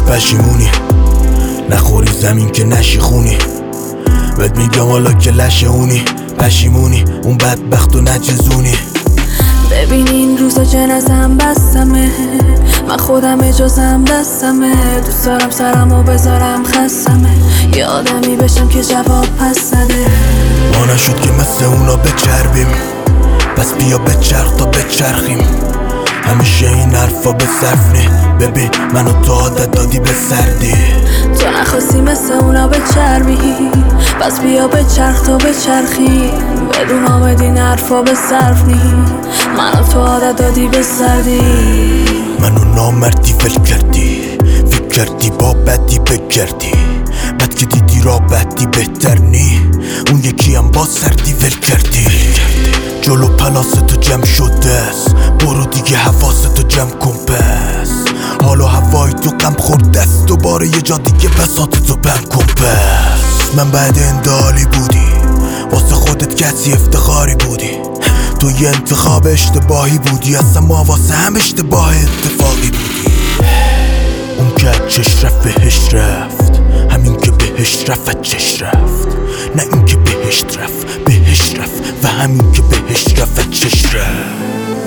پشیمونی، نخوری زمین که نشی خونی. بهت میگم حالا که لشه اونی، پشیمونی اون بدبخت و نچزونی. ببین این روزا جنازم بستمه، من خودم اجازم دستمه. دوست دارم سرمو بذارم خستمه، یه آدمی بشم که جواب پس نده. ما نشد که مثل اونا بچربیم، پس بیا بچرخ تا بچرخیم. همیشه این حرفا به صرف نی، ببین منو تو عادت دادی به سردی. تو نخواستی مثل اونا بچربی، پس بیا بچرخ تا بچرخی. بدون آمد این حرفا به صرف نی، منو تو عادت دادی به سردی. منو نامردی ول کردی، فکر کردی با بدی بگردی. بد که دیدی را بدی بهتر نی، اون یکی هم با سردی ول کردی. جلو پلاستو جمع شده است، برو دیگه حواستو جمع کن پس. حالا هوای تو غم خورده است، دوباره یه جا دیگه بساطتو بم کن پس. من بعد اندالی بودی، واسه خودت کسی افتخاری بودی. تو یه انتخاب اشتباهی بودی، اصلا ما واسه هم اشتباه اتفاقی بودی. اون که چش رفت بهش رفت، همین که بهش رفت چش رفت. نه این که بهش رفت بهش رفت، و همین که بهش رفت چش رفت.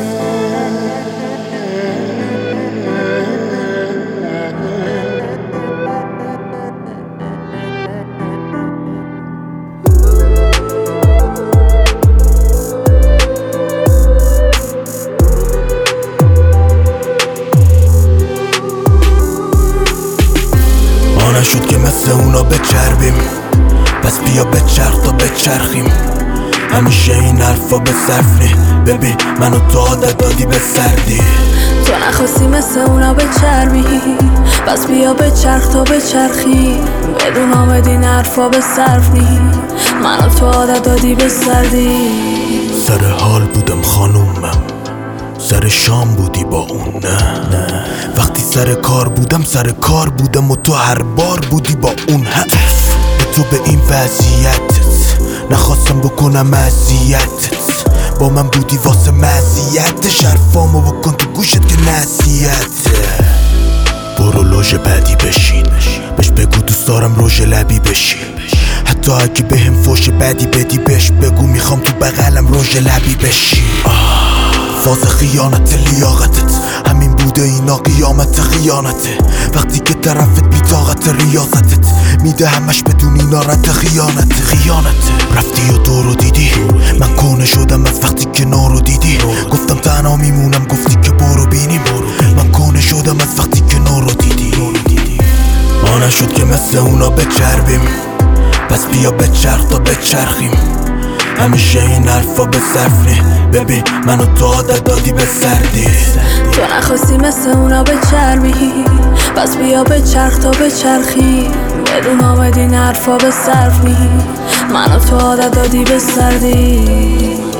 نشد که مثل اونا بچربیم، پس بیا بچرخ تا بچرخیم. همیشه این حرفا به صرف نی، ببین منو تو عادت دادی به سردی. تو نخواستی مثل اونا بچربی، پس بیا بچرخ تا بچرخی. بدون آمد این حرفا به صرف نی، منو تو عادت دادی به سردی. سر حال بودم خانومم، سر شام بودی با اون نه. وقتی سر کار بودم سر کار بودم و تو هر بار بودی با اون. به تو به این وضعیتت نخواستم بکنم اذیتت، با من بودی واسه مزیت. شرفامو بکن تو گوشت که نصیحته. برو لوژ بعدی بشین، بهش بگو دوست دارم روژ لبی بشی. حتی اگه بهم فوش بدی بدی بهش بگو میخوام تو بغلم روژ لبی بشی. فاز خیانت لیاقتت همین بوده، اینا قیامت خیانته. وقتی که طرفت بی طاقت ریاضتت میده همش بدون اینا رد خیانته. رفتی و دورو دیدی، من کونه شدم از وقتی که نورو دیدی. گفتم تنها میمونم، گفتی که برو بینیم. من کونه شدم از وقتی که نورو دیدی. ما نشد که مثل اونا بچربیم، پس بیا بچرخ تا بچرخیم. همیشه این حرفا به صرف نی، ببین منو تو عادت دادی به سردی. تو نخواستی مثل اونا بچربی، پس بیا بچرخ تا بچرخی. بدون آمد این حرفا به صرف نی، منو تو عادت دادی به سردی.